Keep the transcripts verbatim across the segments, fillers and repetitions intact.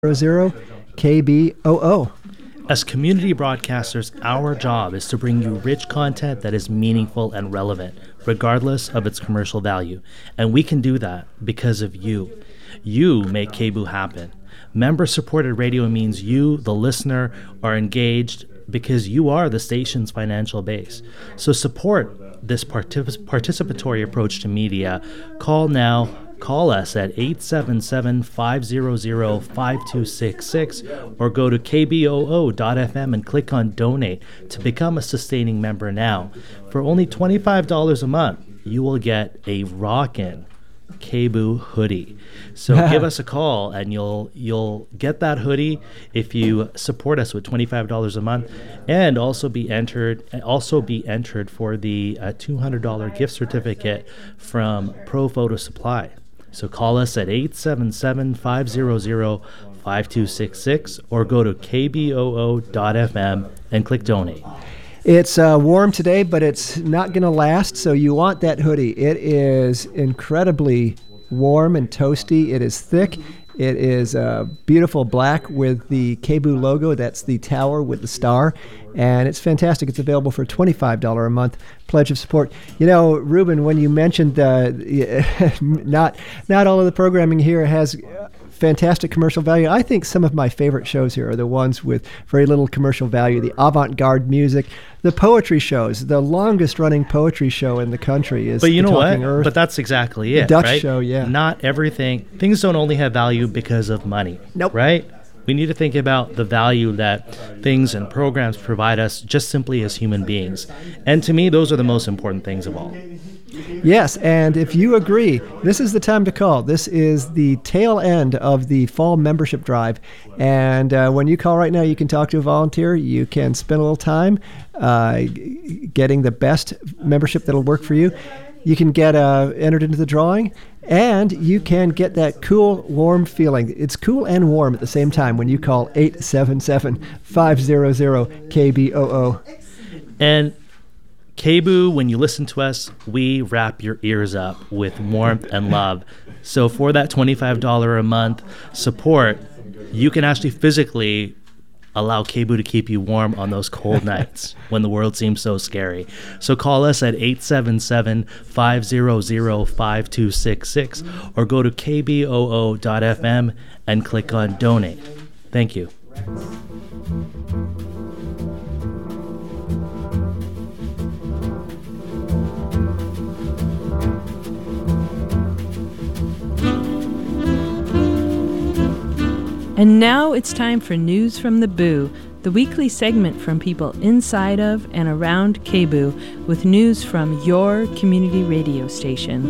zero K B O O. As community broadcasters, our job is to bring you rich content that is meaningful and relevant, regardless of its commercial value. And we can do that because of you. You make K B O O happen. Member-supported radio means you, the listener, are engaged because you are the station's financial base. So support this partic- participatory approach to media. Call now. Call us at eight seven seven, five zero zero, five two six six or go to k b o o dot f m and click on Donate to become a sustaining member now. For only twenty-five dollars a month, you will get a rockin' K B O O hoodie. So give us a call and you'll you'll get that hoodie if you support us with twenty-five dollars a month, and also be entered also be entered for the uh, two hundred dollars gift certificate from Pro Photo Supply. So call us at eight seven seven, five zero zero, five two six six or go to k b o o dot f m and click Donate. It's uh, warm today, but it's not going to last, so you want that hoodie. It is incredibly warm and toasty. It is thick. It is uh, beautiful black with the K B O O logo. That's the tower with the star. And it's fantastic. It's available for twenty-five dollars a month. Pledge of support. You know, Ruben, when you mentioned uh, not not all of the programming here has fantastic commercial value, I think some of my favorite shows here are the ones with very little commercial value. The avant-garde music, the poetry shows. The longest running poetry show in the country is But you the know Talking what? Earth. But that's exactly it, Dutch right? show, yeah. Not everything. Things don't only have value because of money. Nope. Right? We need to think about the value that things and programs provide us just simply as human beings. And to me, those are the most important things of all. Yes, and if you agree, this is the time to call. This is the tail end of the fall membership drive. And uh, when you call right now, you can talk to a volunteer. You can spend a little time uh, getting the best membership that'll work for you. You can get uh, entered into the drawing, and you can get that cool, warm feeling. It's cool and warm at the same time when you call eight seven seven, five zero zero, K B O O. And K B O O, when you listen to us, we wrap your ears up with warmth and love. So for that twenty-five dollars a month support, you can actually physically allow K B O O to keep you warm on those cold nights when the world seems so scary. So call us at eight seven seven, five zero zero, five two six six or go to k b o o dot f m and click on Donate. Thank you. And now it's time for News from the Boo, the weekly segment from people inside of and around K B O O with news from your community radio station.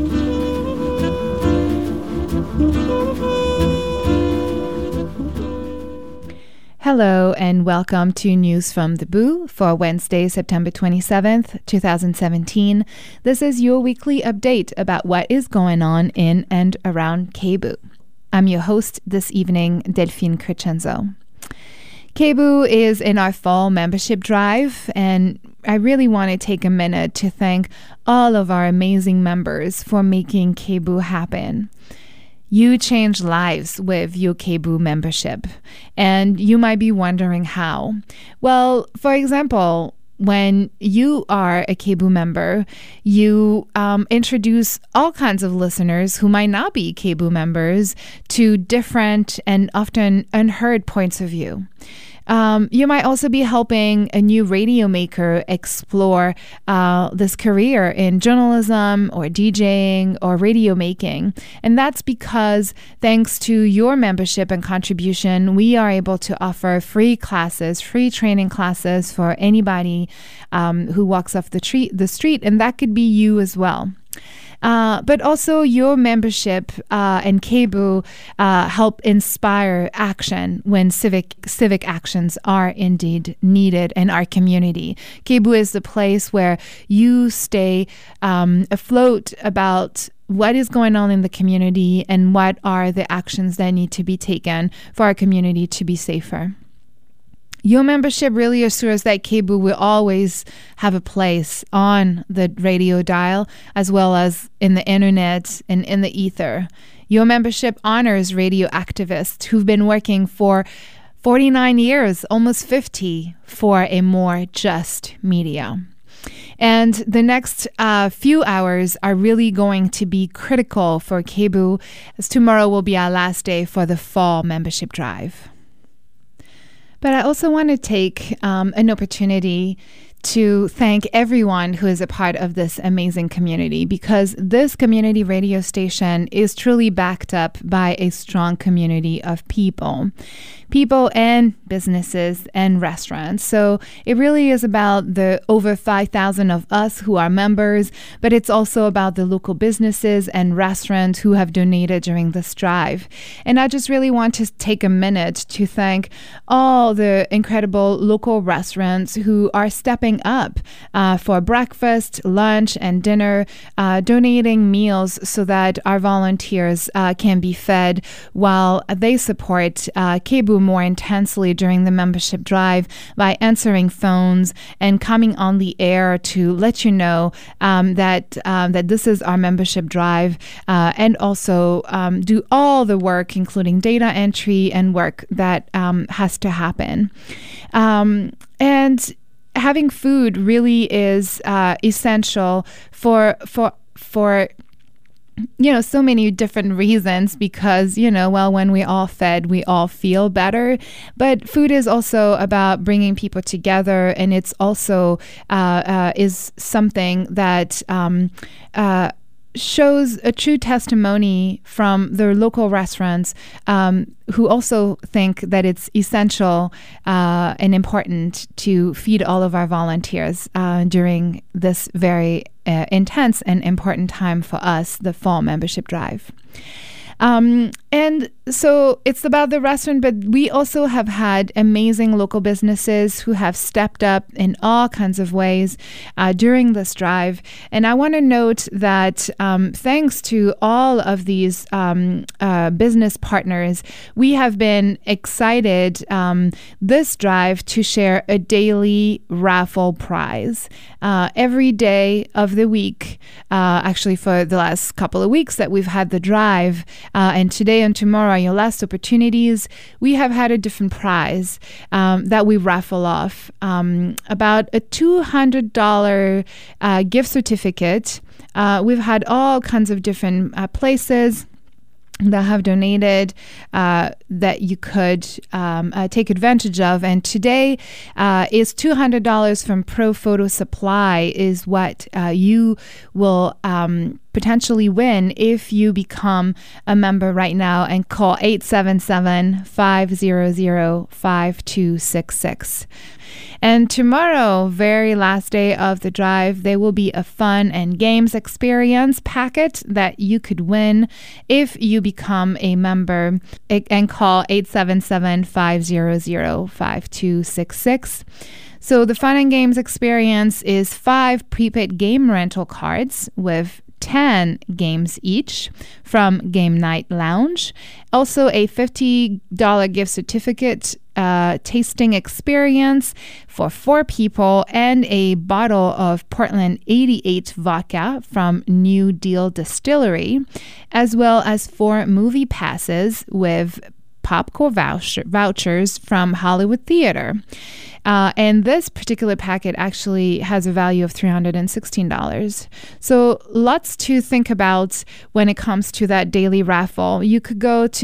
Hello and welcome to News from the Boo for Wednesday, September twenty-seventh, twenty seventeen. This is your weekly update about what is going on in and around K B O O. I'm your host this evening, Delphine Crescenzo. K B O O is in our fall membership drive, and I really want to take a minute to thank all of our amazing members for making K B O O happen. You change lives with your K B O O membership, and you might be wondering how. Well, for example, when you are a K B O O member, you um, introduce all kinds of listeners who might not be K B O O members to different and often unheard points of view. Um, you might also be helping a new radio maker explore uh, this career in journalism or DJing or radio making. And that's because thanks to your membership and contribution, we are able to offer free classes, free training classes for anybody um, who walks off the, tre- the street. And that could be you as well. Uh, but also your membership uh, and K B O O uh, help inspire action when civic civic actions are indeed needed in our community. K B O O is the place where you stay um, afloat about what is going on in the community and what are the actions that need to be taken for our community to be safer. Your membership really assures that K B O O will always have a place on the radio dial as well as in the internet and in the ether. Your membership honors radio activists who've been working for forty-nine years, almost fifty, for a more just media. And the next uh, few hours are really going to be critical for K B U, as tomorrow will be our last day for the fall membership drive. But I also want to take um, an opportunity to thank everyone who is a part of this amazing community, because this community radio station is truly backed up by a strong community of people. People and businesses and restaurants. So it really is about the over five thousand of us who are members, but it's also about the local businesses and restaurants who have donated during this drive. And I just really want to take a minute to thank all the incredible local restaurants who are stepping up uh, for breakfast, lunch, and dinner, uh, donating meals so that our volunteers uh, can be fed while they support uh, K B U more intensely during the membership drive by answering phones and coming on the air to let you know um, that um, that this is our membership drive, uh, and also um, do all the work, including data entry and work that um, has to happen. Um, and having food really is uh, essential for for for. you know, so many different reasons, because, you know, well, when we all fed, we all feel better. But food is also about bringing people together, and it's also uh, uh, is something that um, uh, shows a true testimony from the local restaurants um, who also think that it's essential uh, and important to feed all of our volunteers uh, during this very uh, intense and important time for us, the fall membership drive. Um, and so it's about the restaurant, but we also have had amazing local businesses who have stepped up in all kinds of ways uh, during this drive. And I want to note that um, thanks to all of these um, uh, business partners, we have been excited um, this drive to share a daily raffle prize. Uh, every day of the week, uh, actually for the last couple of weeks that we've had the drive, Uh, and today and tomorrow are your last opportunities. We have had a different prize um, that we raffle off. Um, about a two hundred dollars uh, gift certificate. Uh, we've had all kinds of different uh, places that have donated uh, that you could um, uh, take advantage of. And today uh, is two hundred dollars from Pro Photo Supply is what uh, you will um, potentially win if you become a member right now and call eight seven seven, five zero zero, five two six six. And tomorrow, very last day of the drive, there will be a fun and games experience packet that you could win if you become a member and call eight seven seven, five zero zero, five two six six. So the fun and games experience is five prepaid game rental cards with ten games each from Game Night Lounge. Also a fifty dollars gift certificate uh, tasting experience for four people, and a bottle of Portland eighty-eight vodka from New Deal Distillery, as well as four movie passes with popcorn voucher, vouchers from Hollywood Theater. Uh, and this particular packet actually has a value of three hundred sixteen dollars. So lots to think about when it comes to that daily raffle. You could go to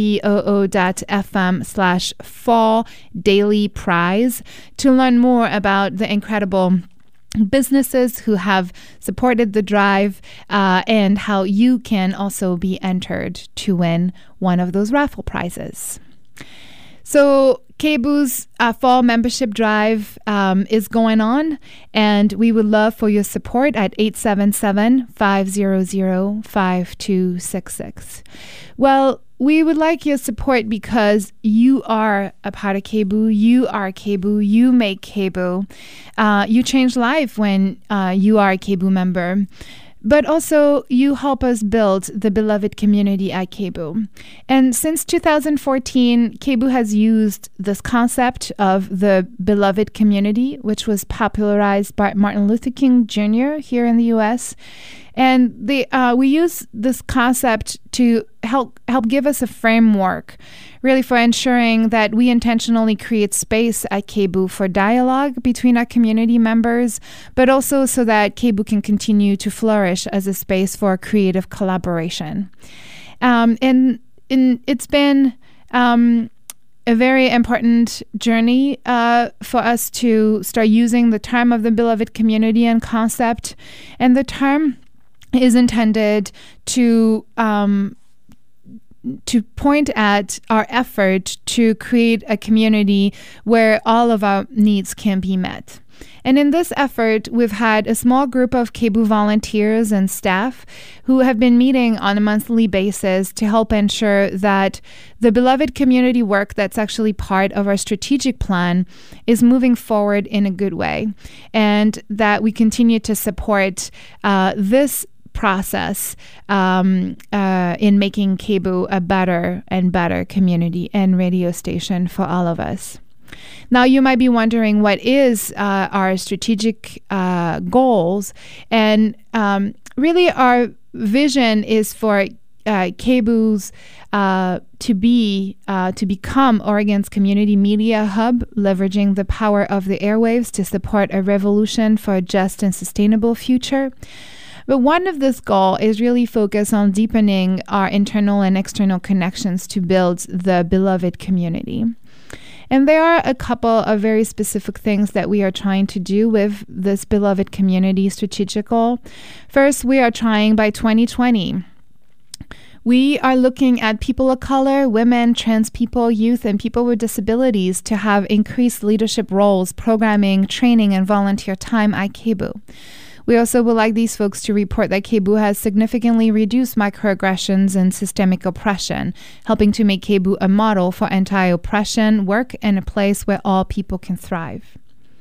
kboo.fm slash fall daily prize to learn more about the incredible businesses who have supported the drive uh, and how you can also be entered to win one of those raffle prizes. So K B U's uh, fall membership drive um, is going on, and we would love for your support at eight seven seven, five zero zero, five two six six. Well, we would like your support because you are a part of K B U. You are K B U. You make K B U. Uh, you change life when uh, you are a K B U member. But also, you help us build the beloved community at K B U. And since two thousand fourteen, K B U has used this concept of the beloved community, which was popularized by Martin Luther King Junior here in the U S And the uh, we use this concept to help help give us a framework, really, for ensuring that we intentionally create space at K B U for dialogue between our community members, but also so that K B U can continue to flourish as a space for creative collaboration. Um, and, and it's been um, a very important journey uh, for us to start using the term of the beloved community and concept. And the term is intended to um, to point at our effort to create a community where all of our needs can be met. And in this effort, we've had a small group of K B U volunteers and staff who have been meeting on a monthly basis to help ensure that the beloved community work that's actually part of our strategic plan is moving forward in a good way, and that we continue to support uh, this process um, uh, in making K B U a better and better community and radio station for all of us. Now, you might be wondering, what is uh, our strategic uh, goals? And um, really, our vision is for uh, K B U's uh, to be uh, to become Oregon's community media hub, leveraging the power of the airwaves to support a revolution for a just and sustainable future. But one of this goal is really focused on deepening our internal and external connections to build the beloved community. And there are a couple of very specific things that we are trying to do with this beloved community strategic goal. First, we are trying by twenty twenty. We are looking at people of color, women, trans people, youth, and people with disabilities to have increased leadership roles, programming, training, and volunteer time at K B U. We also would like these folks to report that K B U has significantly reduced microaggressions and systemic oppression, helping to make K B U a model for anti-oppression work and a place where all people can thrive.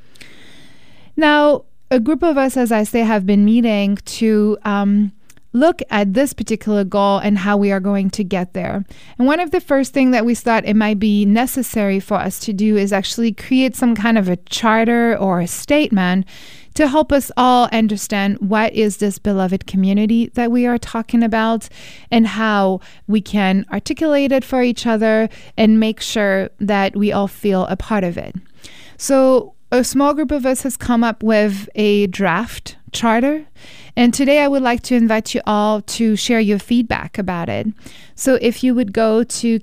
Now, a group of us, as I say, have been meeting to um, look at this particular goal and how we are going to get there. And one of the first things that we thought it might be necessary for us to do is actually create some kind of a charter or a statement to help us all understand what is this beloved community that we are talking about and how we can articulate it for each other and make sure that we all feel a part of it. So a small group of us has come up with a draft charter, and today I would like to invite you all to share your feedback about it. So if you would go to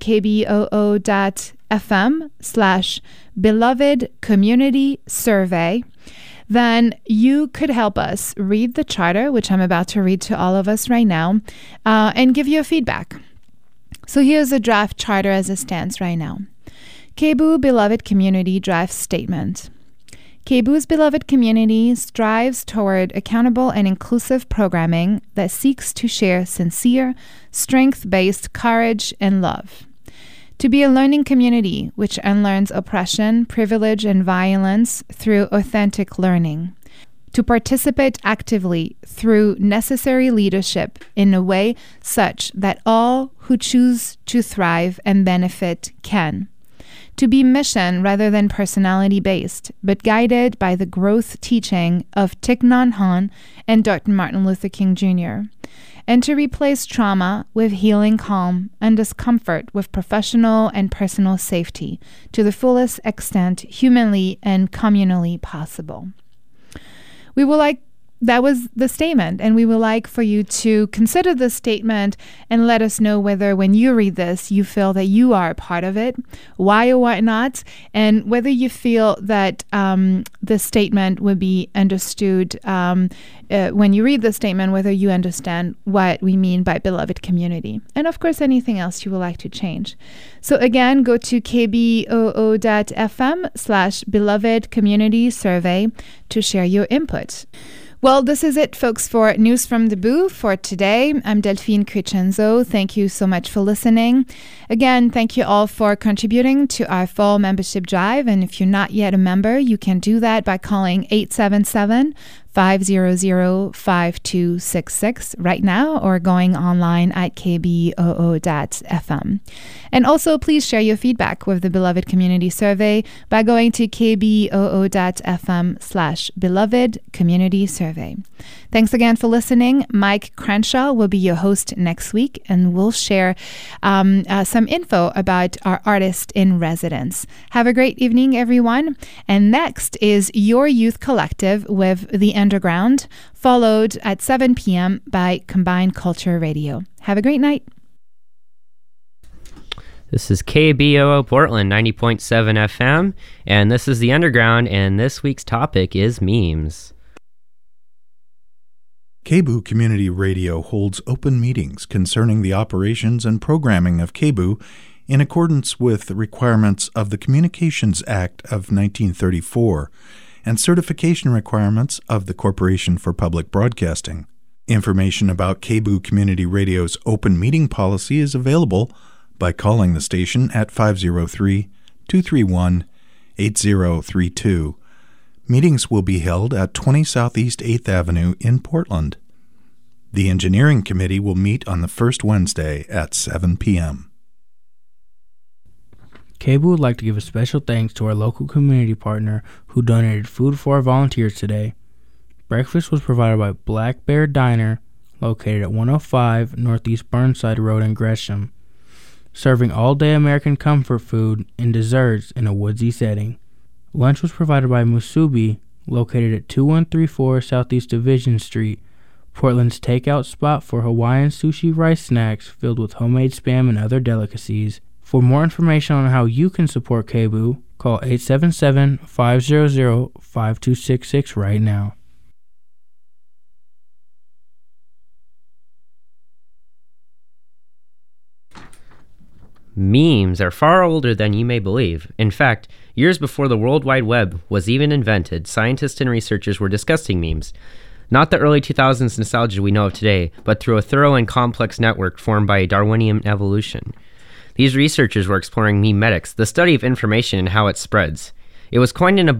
kboo.fm slash beloved community survey, then you could help us read the charter, which I'm about to read to all of us right now, uh, and give you feedback. So here's the draft charter as it stands right now. K B U Beloved Community Draft Statement. K B U's beloved community strives toward accountable and inclusive programming that seeks to share sincere, strength-based courage and love. To be a learning community which unlearns oppression, privilege, and violence through authentic learning. To participate actively through necessary leadership in a way such that all who choose to thrive and benefit can. To be mission rather than personality-based, but guided by the growth teaching of Thich Nhat Hanh and Doctor Martin Luther King Junior And to replace trauma with healing calm and discomfort with professional and personal safety to the fullest extent humanly and communally possible. We would like That was the statement, and we would like for you to consider this statement and let us know whether when you read this, you feel that you are a part of it, why or why not, and whether you feel that um, this statement would be understood um, uh, when you read the statement, whether you understand what we mean by beloved community. And of course, anything else you would like to change. So again, go to kboo.fm slash beloved community survey to share your input. Well, this is it, folks, for News from the Boo for today. I'm Delphine Crescenzo. Thank you so much for listening. Again, thank you all for contributing to our fall membership drive. And if you're not yet a member, you can do that by calling eight seven seven, five hundred, five two six six right now, or going online at k b o o dot f m. And also, please share your feedback with the Beloved Community Survey by going to k b o o dot f m slash beloved community survey. Thanks again for listening. Mike Crenshaw will be your host next week, and we'll share um, uh, some info about our artist in residence. Have a great evening, everyone. And next is Your Youth Collective with The Underground, followed at seven p.m. by Combined Culture Radio. Have a great night. This is K B O O Portland ninety point seven F M, and this is The Underground, and this week's topic is memes. K B O O Community Radio holds open meetings concerning the operations and programming of K B O O in accordance with the requirements of the Communications Act of nineteen thirty-four and certification requirements of the Corporation for Public Broadcasting. Information about K B O O Community Radio's open meeting policy is available by calling the station at five oh three, two three one, eight oh three two. Meetings will be held at twenty Southeast eighth Avenue in Portland. The Engineering Committee will meet on the first Wednesday at seven p.m. K B O O would like to give a special thanks to our local community partner who donated food for our volunteers today. Breakfast was provided by Black Bear Diner, located at one oh five Northeast Burnside Road in Gresham, serving all-day American comfort food and desserts in a woodsy setting. Lunch was provided by Musubi, located at two one three four Southeast Division Street, Portland's takeout spot for Hawaiian sushi rice snacks filled with homemade spam and other delicacies. For more information on how you can support K B O O, call eight seven seven, five hundred, five two six six right now. Memes are far older than you may believe. In fact, years before the World Wide Web was even invented, scientists and researchers were discussing memes. Not the early two thousands nostalgia we know of today, but through a thorough and complex network formed by Darwinian evolution. These researchers were exploring memetics, the study of information and how it spreads. It was coined in a book